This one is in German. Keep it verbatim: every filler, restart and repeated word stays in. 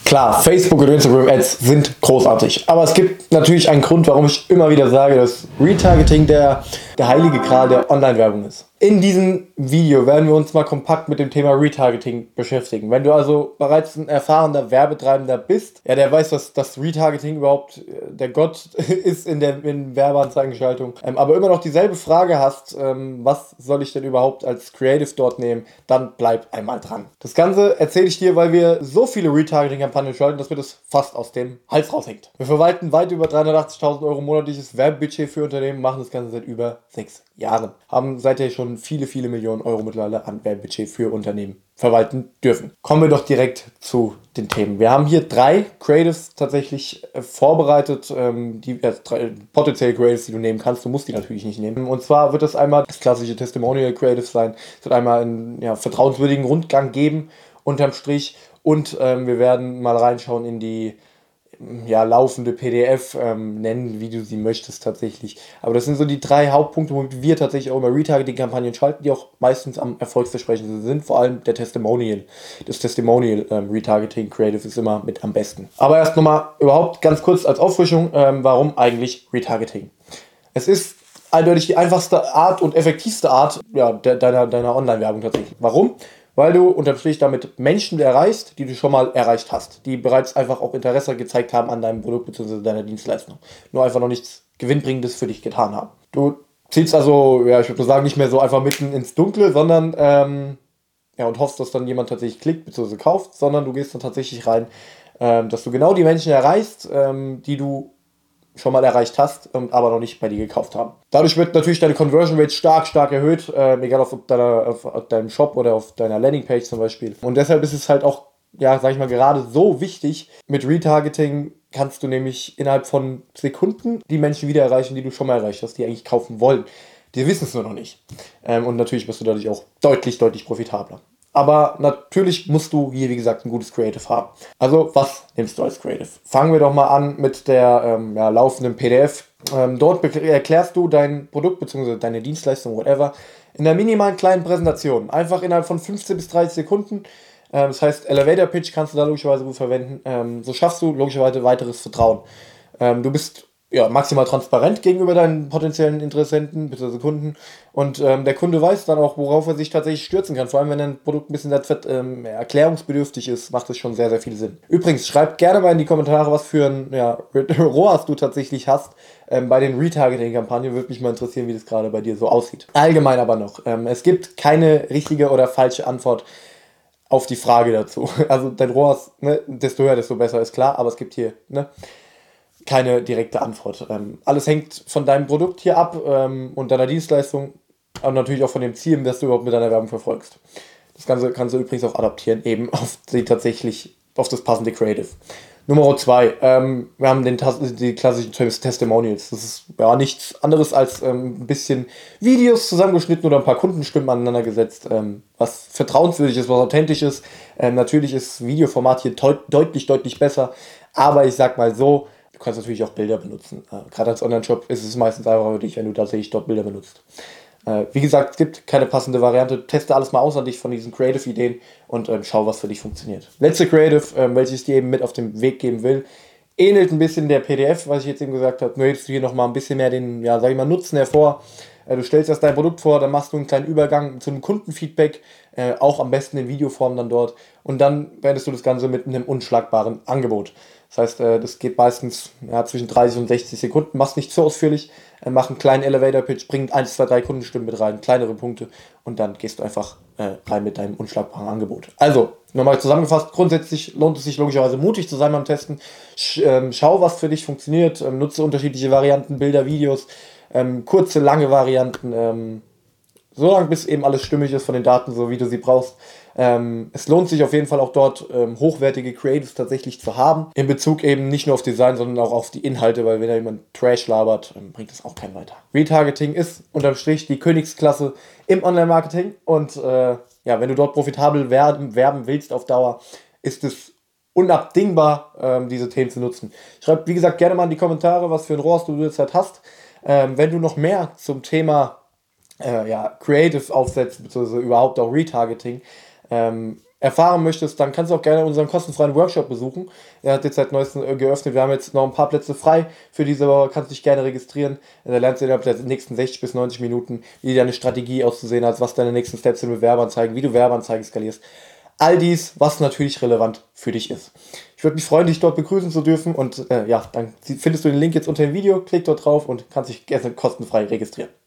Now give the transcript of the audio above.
Klar, Facebook und Instagram Ads sind großartig, aber es gibt natürlich einen Grund, warum ich immer wieder sage, dass Retargeting der, der heilige Gral der Online-Werbung ist. In diesem Video werden wir uns mal kompakt mit dem Thema Retargeting beschäftigen. Wenn du also bereits ein erfahrener Werbetreibender bist, ja, der weiß, dass das Retargeting überhaupt der Gott ist in der in Werbeanzeigenschaltung, ähm, aber immer noch dieselbe Frage hast, ähm, was soll ich denn überhaupt als Creative dort nehmen, dann bleib einmal dran. Das Ganze erzähle ich dir, weil wir so viele Retargeting-Kampagnen schalten, dass mir das fast aus dem Hals raushängt. Wir verwalten weit über dreihundertachtzigtausend Euro monatliches Werbebudget für Unternehmen, machen das Ganze seit über sechs Jahren. Haben seither schon viele, viele Millionen Euro mittlerweile an Werbebudget für Unternehmen verwalten dürfen. Kommen wir doch direkt zu den Themen. Wir haben hier drei Creatives tatsächlich äh, vorbereitet, ähm, die äh, drei potenzielle Creatives, die du nehmen kannst. Du musst die natürlich nicht nehmen. Und zwar wird es einmal das klassische Testimonial Creative sein. Es wird einmal einen ja, vertrauenswürdigen Rundgang geben, unterm Strich. Und ähm, wir werden mal reinschauen in die ja, laufende P D F, ähm, nennen, wie du sie möchtest tatsächlich. Aber das sind so die drei Hauptpunkte, womit wir tatsächlich auch immer Retargeting-Kampagnen schalten, die auch meistens am erfolgsversprechendsten sind. Vor allem der Testimonial. Das Testimonial ähm, Retargeting Creative ist immer mit am besten. Aber erst nochmal überhaupt ganz kurz als Auffrischung, ähm, warum eigentlich Retargeting? Es ist eindeutig die einfachste Art und effektivste Art ja, de- deiner, deiner Online-Werbung tatsächlich. Warum? Weil du unterm Strich damit Menschen erreichst, die du schon mal erreicht hast, die bereits einfach auch Interesse gezeigt haben an deinem Produkt bzw. deiner Dienstleistung. Nur einfach noch nichts Gewinnbringendes für dich getan haben. Du zielst also, ja, ich würde sagen, nicht mehr so einfach mitten ins Dunkle, sondern ähm, ja, und hoffst, dass dann jemand tatsächlich klickt bzw. kauft, sondern du gehst dann tatsächlich rein, ähm, dass du genau die Menschen erreichst, ähm, die du schon mal erreicht hast, ähm, aber noch nicht bei dir gekauft haben. Dadurch wird natürlich deine Conversion Rate stark, stark erhöht, äh, egal auf, deiner, auf, auf deinem Shop oder auf deiner Landingpage zum Beispiel. Und deshalb ist es halt auch, ja, sag ich mal, gerade so wichtig, mit Retargeting kannst du nämlich innerhalb von Sekunden die Menschen wieder erreichen, die du schon mal erreicht hast, die eigentlich kaufen wollen. Die wissen es nur noch nicht. Ähm, und natürlich bist du dadurch auch deutlich, deutlich profitabler. Aber natürlich musst du hier, wie gesagt, ein gutes Creative haben. Also, was nimmst du als Creative? Fangen wir doch mal an mit der ähm, ja, laufenden P D F. Ähm, dort erklärst du dein Produkt bzw. deine Dienstleistung, whatever, in einer minimalen kleinen Präsentation. Einfach innerhalb von fünfzehn bis dreißig Sekunden. Ähm, das heißt, Elevator Pitch kannst du da logischerweise gut verwenden. Ähm, so schaffst du logischerweise weiteres Vertrauen. Ähm, du bist ja, maximal transparent gegenüber deinen potenziellen Interessenten bzw. Kunden und ähm, der Kunde weiß dann auch, worauf er sich tatsächlich stürzen kann. Vor allem, wenn ein Produkt ein bisschen ähm, erklärungsbedürftig ist, macht es schon sehr, sehr viel Sinn. Übrigens, schreib gerne mal in die Kommentare, was für ein ja, R O A S du tatsächlich hast ähm, bei den Retargeting-Kampagnen. Würde mich mal interessieren, wie das gerade bei dir so aussieht. Allgemein aber noch, ähm, es gibt keine richtige oder falsche Antwort auf die Frage dazu. Also dein R O A S, ne, desto höher, desto besser, ist klar, aber es gibt hier, ne, keine direkte Antwort. Ähm, alles hängt von deinem Produkt hier ab ähm, und deiner Dienstleistung und natürlich auch von dem Ziel, das du überhaupt mit deiner Werbung verfolgst. Das Ganze kannst du übrigens auch adaptieren, eben auf die tatsächlich, auf das passende Creative. Nummer zwei, ähm, wir haben den, die klassischen Testimonials. Das ist ja nichts anderes als ähm, ein bisschen Videos zusammengeschnitten oder ein paar Kundenstimmen aneinandergesetzt, ähm, was vertrauenswürdig ist, was authentisch ist. Ähm, natürlich ist Videoformat hier deut- deutlich, deutlich besser, aber ich sag mal so, du kannst natürlich auch Bilder benutzen. Äh, gerade als Online-Shop ist es meistens einfacher für dich, wenn du tatsächlich dort Bilder benutzt. Äh, wie gesagt, es gibt keine passende Variante. Teste alles mal aus an dich von diesen Creative-Ideen und ähm, schau, was für dich funktioniert. Letzte Creative, ähm, welches ich dir eben mit auf den Weg geben will, ähnelt ein bisschen der P D F, was ich jetzt eben gesagt habe. Nur hebst du hier nochmal ein bisschen mehr den, ja, sag ich mal, Nutzen hervor. Äh, du stellst erst dein Produkt vor, dann machst du einen kleinen Übergang zu einem Kundenfeedback, äh, auch am besten in Videoform dann dort. Und dann beendest du das Ganze mit einem unschlagbaren Angebot. Das heißt, äh, das geht meistens ja, zwischen dreißig und sechzig Sekunden, machst nicht zu ausführlich, äh, mach einen kleinen Elevator-Pitch, bringt eins, zwei, drei Kundenstimmen mit rein, kleinere Punkte und dann gehst du einfach äh, rein mit deinem unschlagbaren Angebot. Also, nochmal zusammengefasst, grundsätzlich lohnt es sich logischerweise mutig zu sein beim Testen. Sch, ähm, schau, was für dich funktioniert, ähm, nutze unterschiedliche Varianten, Bilder, Videos, ähm, kurze, lange Varianten, ähm, so lange bis eben alles stimmig ist von den Daten, so wie du sie brauchst. Ähm, es lohnt sich auf jeden Fall auch dort ähm, hochwertige Creatives tatsächlich zu haben. In Bezug eben nicht nur auf Design, sondern auch auf die Inhalte, weil wenn da jemand Trash labert, ähm, bringt das auch keinen weiter. Retargeting ist unterm Strich die Königsklasse im Online-Marketing und äh, ja, wenn du dort profitabel werben, werben willst auf Dauer, ist es unabdingbar, ähm, diese Themen zu nutzen. Schreib, wie gesagt, gerne mal in die Kommentare, was für ein R O A S du derzeit hast. Ähm, wenn du noch mehr zum Thema äh, ja, Creative aufsetzen, beziehungsweise überhaupt auch Retargeting, ähm, erfahren möchtest, dann kannst du auch gerne unseren kostenfreien Workshop besuchen. Er hat jetzt seit neuestem äh, geöffnet. Wir haben jetzt noch ein paar Plätze frei für diese Woche. Kannst dich gerne registrieren. Da lernst du innerhalb der nächsten sechzig bis neunzig Minuten, wie deine Strategie auszusehen hat, was deine nächsten Steps in Werbeanzeigen, wie du Werbeanzeigen skalierst. All dies, was natürlich relevant für dich ist. Ich würde mich freuen, dich dort begrüßen zu dürfen. Und äh, ja, dann findest du den Link jetzt unter dem Video. Klick dort drauf und kannst dich gerne kostenfrei registrieren.